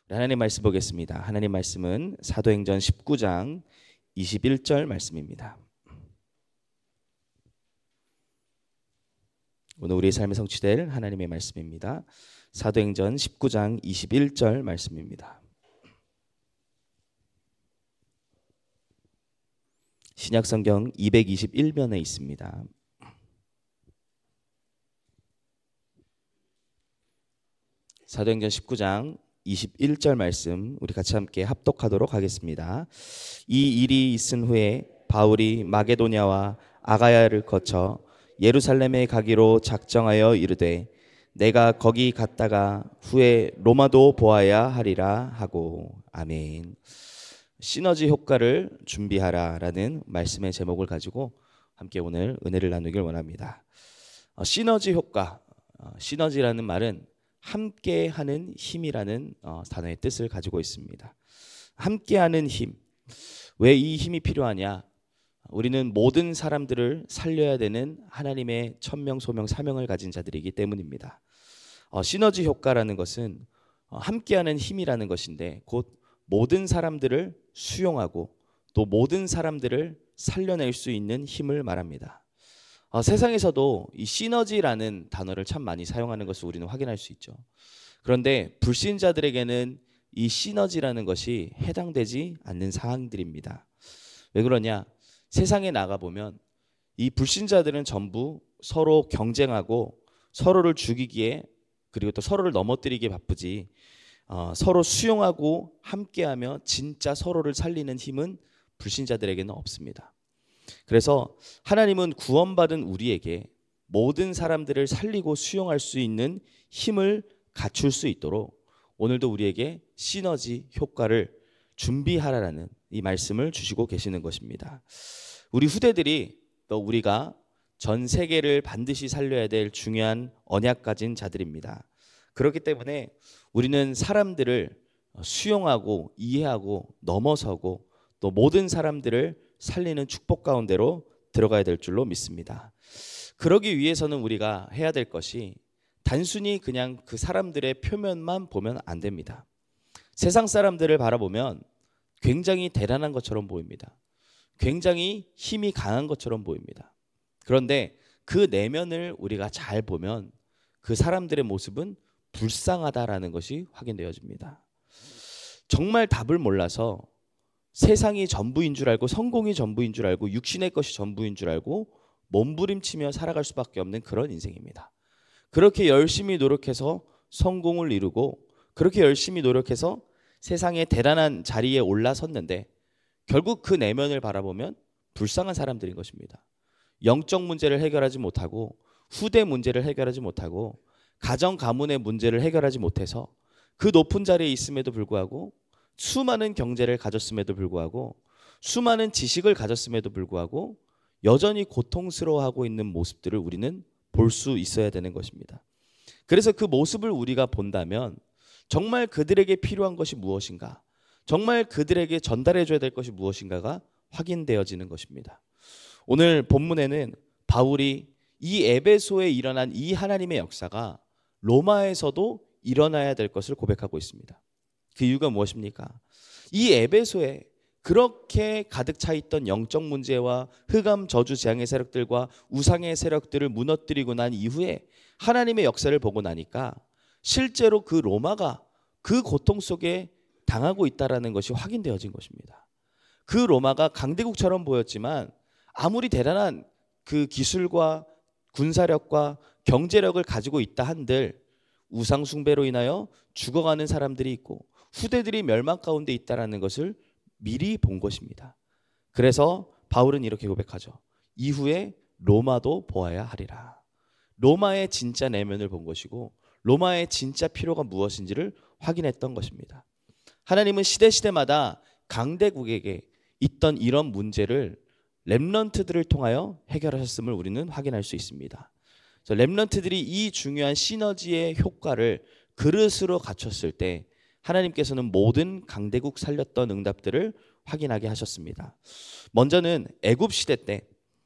하나님 말씀 보겠습니다. 하나님 말씀은 사도행전 19장 21절 말씀입니다. 오늘 우리의 삶에 성취될 하나님의 말씀입니다. 사도행전 19장 21절 말씀입니다. 신약성경 221면에 있습니다. 사도행전 19장 21절 말씀 우리 같이 함께 합독하도록 하겠습니다. 이 일이 있은 후에 바울이 마게도냐와 아가야를 거쳐 예루살렘에 가기로 작정하여 이르되 내가 거기 갔다가 후에 로마도 보아야 하리라 하고. 아멘. 시너지 효과를 준비하라라는 말씀의 제목을 가지고 함께 오늘 은혜를 나누길 원합니다. 시너지 효과, 시너지라는 말은 함께하는 힘이라는 단어의 뜻을 가지고 있습니다. 함께하는 힘. 왜 이 힘이 필요하냐? 우리는 모든 사람들을 살려야 되는 하나님의 천명, 소명, 사명을 가진 자들이기 때문입니다. 시너지 효과라는 것은 함께하는 힘이라는 것인데 곧 모든 사람들을 수용하고 또 모든 사람들을 살려낼 수 있는 힘을 말합니다. 세상에서도 이 시너지라는 단어를 참 많이 사용하는 것을 우리는 확인할 수 있죠. 그런데 불신자들에게는 이 시너지라는 것이 해당되지 않는 사항들입니다. 왜 그러냐? 세상에 나가보면 이 불신자들은 전부 서로 경쟁하고 서로를 죽이기에 그리고 또 서로를 넘어뜨리기에 바쁘지 서로 수용하고 함께하며 진짜 서로를 살리는 힘은 불신자들에게는 없습니다. 그래서 하나님은 구원받은 우리에게 모든 사람들을 살리고 수용할 수 있는 힘을 갖출 수 있도록 오늘도 우리에게 시너지 효과를 준비하라라는 이 말씀을 주시고 계시는 것입니다. 우리 후대들이 또 우리가 전 세계를 반드시 살려야 될 중요한 언약 가진 자들입니다. 그렇기 때문에 우리는 사람들을 수용하고 이해하고 넘어서고 또 모든 사람들을 살리는 축복 가운데로 들어가야 될 줄로 믿습니다. 그러기 위해서는 우리가 해야 될 것이 단순히 그냥 그 사람들의 표면만 보면 안 됩니다. 세상 사람들을 바라보면 굉장히 대단한 것처럼 보입니다. 굉장히 힘이 강한 것처럼 보입니다. 그런데 그 내면을 우리가 잘 보면 그 사람들의 모습은 불쌍하다라는 것이 확인되어집니다. 정말 답을 몰라서 세상이 전부인 줄 알고 성공이 전부인 줄 알고 육신의 것이 전부인 줄 알고 몸부림치며 살아갈 수밖에 없는 그런 인생입니다. 그렇게 열심히 노력해서 성공을 이루고 그렇게 열심히 노력해서 세상의 대단한 자리에 올라섰는데 결국 그 내면을 바라보면 불쌍한 사람들인 것입니다. 영적 문제를 해결하지 못하고 후대 문제를 해결하지 못하고 가정 가문의 문제를 해결하지 못해서 그 높은 자리에 있음에도 불구하고 수많은 경제를 가졌음에도 불구하고 수많은 지식을 가졌음에도 불구하고 여전히 고통스러워하고 있는 모습들을 우리는 볼 수 있어야 되는 것입니다. 그래서 그 모습을 우리가 본다면 정말 그들에게 필요한 것이 무엇인가, 정말 그들에게 전달해줘야 될 것이 무엇인가가 확인되어지는 것입니다. 오늘 본문에는 바울이 이 에베소에 일어난 이 하나님의 역사가 로마에서도 일어나야 될 것을 고백하고 있습니다. 그 이유가 무엇입니까? 이 에베소에 그렇게 가득 차 있던 영적 문제와 흑암 저주 재앙의 세력들과 우상의 세력들을 무너뜨리고 난 이후에 하나님의 역사를 보고 나니까 실제로 그 로마가 그 고통 속에 당하고 있다라는 것이 확인되어진 것입니다. 그 로마가 강대국처럼 보였지만 아무리 대단한 그 기술과 군사력과 경제력을 가지고 있다 한들 우상 숭배로 인하여 죽어가는 사람들이 있고 후대들이 멸망 가운데 있다라는 것을 미리 본 것입니다. 그래서 바울은 이렇게 고백하죠. 이후에 로마도 보아야 하리라. 로마의 진짜 내면을 본 것이고 로마의 진짜 필요가 무엇인지를 확인했던 것입니다. 하나님은 시대마다 강대국에게 있던 이런 문제를 렘넌트들을 통하여 해결하셨음을 우리는 확인할 수 있습니다. 렘넌트들이 이 중요한 시너지의 효과를 그릇으로 갖췄을 때 하나님께서는 모든 강대국 살렸던 응답들을 확인하게 하셨습니다. 먼저는 애굽 시대 때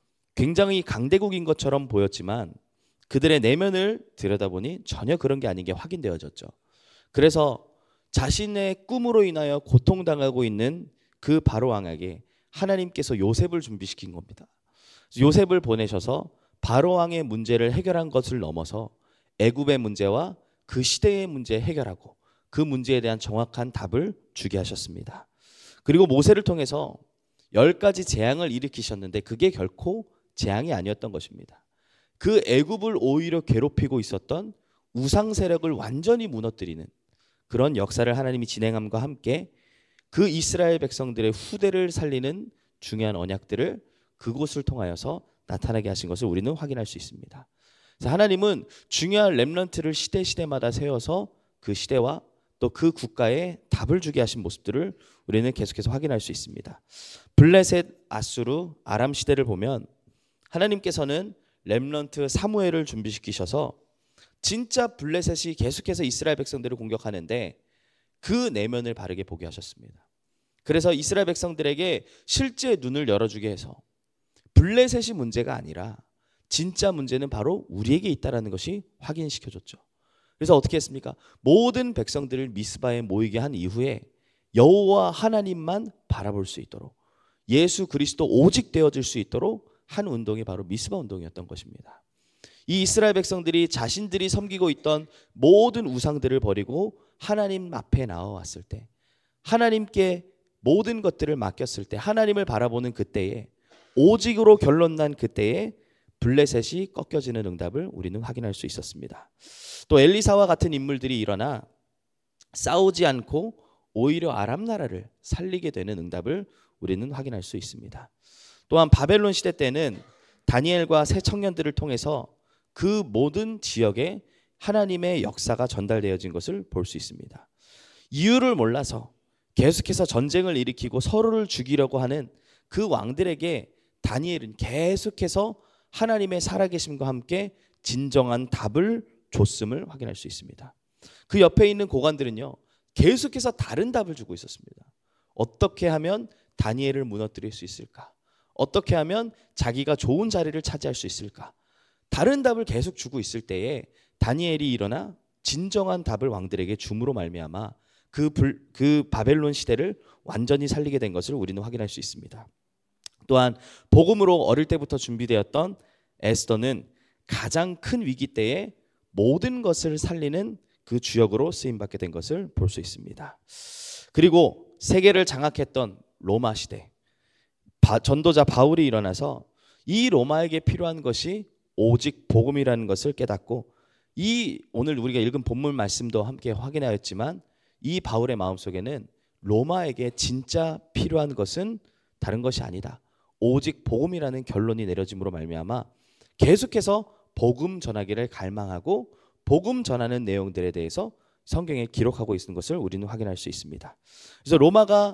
굉장히 강대국인 것처럼 보였지만 그들의 내면을 들여다보니 전혀 그런 게 아닌 게 확인되어졌죠. 그래서 자신의 꿈으로 인하여 고통당하고 있는 그 바로 왕에게 하나님께서 요셉을 준비시킨 겁니다. 요셉을 보내셔서 바로 왕의 문제를 해결한 것을 넘어서 애굽의 문제와 그 시대의 문제 해결하고 그 문제에 대한 정확한 답을 주게 하셨습니다. 그리고 모세를 통해서 10가지 재앙을 일으키셨는데 그게 결코 재앙이 아니었던 것입니다. 그 애굽을 오히려 괴롭히고 있었던 우상 세력을 완전히 무너뜨리는 그런 역사를 하나님이 진행함과 함께 그 이스라엘 백성들의 후대를 살리는 중요한 언약들을 그곳을 통하여서 나타나게 하신 것을 우리는 확인할 수 있습니다. 그래서 하나님은 중요한 렘넌트를 시대마다 세워서 그 시대와 또 그 국가에 답을 주게 하신 모습들을 우리는 계속해서 확인할 수 있습니다. 블레셋, 아수르, 아람 시대를 보면 하나님께서는 렘넌트 사무엘을 준비시키셔서 진짜 블레셋이 계속해서 이스라엘 백성들을 공격하는데 그 내면을 바르게 보게 하셨습니다. 그래서 이스라엘 백성들에게 실제 눈을 열어주게 해서 블레셋이 문제가 아니라 진짜 문제는 바로 우리에게 있다는 것이 확인시켜줬죠. 그래서 어떻게 했습니까? 모든 백성들을 미스바에 모이게 한 이후에 여호와 하나님만 바라볼 수 있도록 예수 그리스도 오직 되어질 수 있도록 한 운동이 바로 미스바 운동이었던 것입니다. 이 이스라엘 백성들이 자신들이 섬기고 있던 모든 우상들을 버리고 하나님 앞에 나와왔을 때, 하나님께 모든 것들을 맡겼을 때, 하나님을 바라보는 그때에, 오직으로 결론 난 그때에 블레셋이 꺾여지는 응답을 우리는 확인할 수 있었습니다. 또 엘리사와 같은 인물들이 일어나 싸우지 않고 오히려 아람 나라를 살리게 되는 응답을 우리는 확인할 수 있습니다. 또한 바벨론 시대 때는 다니엘과 새 청년들을 통해서 그 모든 지역에 하나님의 역사가 전달되어진 것을 볼 수 있습니다. 이유를 몰라서 계속해서 전쟁을 일으키고 서로를 죽이려고 하는 그 왕들에게 다니엘은 계속해서 하나님의 살아계심과 함께 진정한 답을 줬음을 확인할 수 있습니다. 그 옆에 있는 고관들은요, 계속해서 다른 답을 주고 있었습니다. 어떻게 하면 다니엘을 무너뜨릴 수 있을까? 어떻게 하면 자기가 좋은 자리를 차지할 수 있을까? 다른 답을 계속 주고 있을 때에 다니엘이 일어나 진정한 답을 왕들에게 줌으로 말미암아 그 바벨론 시대를 완전히 살리게 된 것을 우리는 확인할 수 있습니다. 또한 복음으로 어릴 때부터 준비되었던 에스더는 가장 큰 위기 때에 모든 것을 살리는 그 주역으로 쓰임받게 된 것을 볼 수 있습니다. 그리고 세계를 장악했던 로마 시대, 전도자 바울이 일어나서 이 로마에게 필요한 것이 오직 복음이라는 것을 깨닫고, 이 오늘 우리가 읽은 본문 말씀도 함께 확인하였지만 이 바울의 마음속에는 로마에게 진짜 필요한 것은 다른 것이 아니다, 오직 복음이라는 결론이 내려짐으로 말미암아 계속해서 복음 전하기를 갈망하고 복음 전하는 내용들에 대해서 성경에 기록하고 있는 것을 우리는 확인할 수 있습니다. 그래서 로마가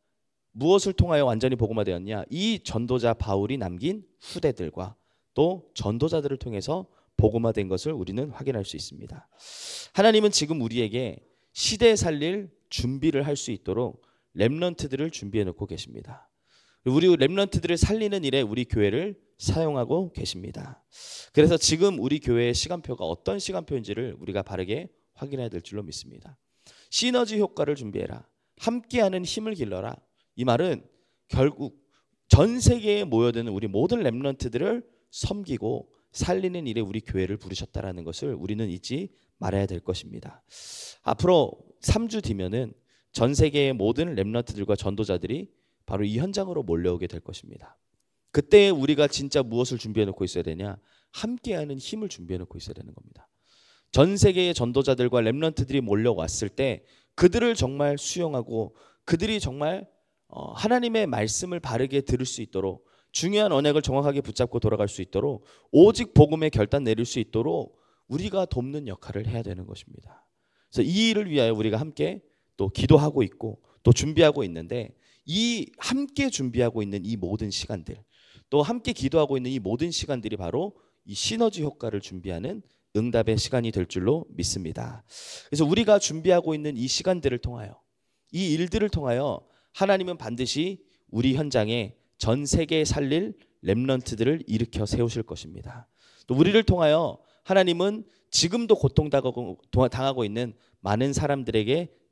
무엇을 통하여 완전히 복음화되었냐? 이 전도자 바울이 남긴 후대들과 또 전도자들을 통해서 복음화된 것을 우리는 확인할 수 있습니다. 하나님은 지금 우리에게 시대에 살릴 준비를 할 수 있도록 렘넌트들을 준비해 놓고 계십니다. 우리 렘넌트들을 살리는 일에 우리 교회를 사용하고 계십니다. 그래서 지금 우리 교회의 시간표가 어떤 시간표인지를 우리가 바르게 확인해야 될 줄로 믿습니다. 시너지 효과를 준비해라, 함께하는 힘을 길러라. 이 말은 결국 전 세계에 모여드는 우리 모든 렘넌트들을 섬기고 살리는 일에 우리 교회를 부르셨다라는 것을 우리는 잊지 말아야 될 것입니다. 앞으로 3주 뒤면은 전 세계의 모든 렘넌트들과 전도자들이 바로 이 현장으로 몰려오게 될 것입니다. 그때 우리가 진짜 무엇을 준비해 놓고 있어야 되냐? 함께하는 힘을 준비해 놓고 있어야 되는 겁니다. 전 세계의 전도자들과 렘넌트들이 몰려왔을 때 그들을 정말 수용하고 그들이 정말 하나님의 말씀을 바르게 들을 수 있도록, 중요한 언약을 정확하게 붙잡고 돌아갈 수 있도록, 오직 복음의 결단 내릴 수 있도록 우리가 돕는 역할을 해야 되는 것입니다. 그래서 이 일을 위하여 우리가 함께 또 기도하고 있고 또 준비하고 있는데, 이 함께 준비하고 있는 이 모든 시간들, 또 함께 기도하고 있는 이 모든 시간들이 바로 이 시너지 효과를 준비하는 응답의 시간이 될 줄로 믿습니다. 그래서 우리가 준비하고 있는 이 시간들을 통하여, 이 일들을 통하여 하나님은 반드시 우리 현장에 전 세계에 살릴 렘넌트들을 일으켜 세우실 것입니다. 또 우리를 통하여 하나님은 지금도 고통당하고 있는 많은 사람들에게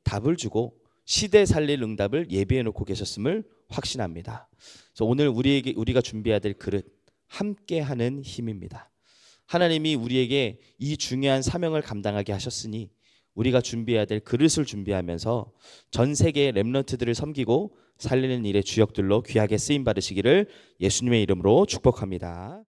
답을 주고 시대 살릴 응답을 예비해 놓고 계셨음을 확신합니다. 그래서 오늘 우리가 준비해야 될 그릇, 함께하는 힘입니다. 하나님이 우리에게 이 중요한 사명을 감당하게 하셨으니 우리가 준비해야 될 그릇을 준비하면서 전 세계의 렘넌트들을 섬기고 살리는 일의 주역들로 귀하게 쓰임 받으시기를 예수님의 이름으로 축복합니다.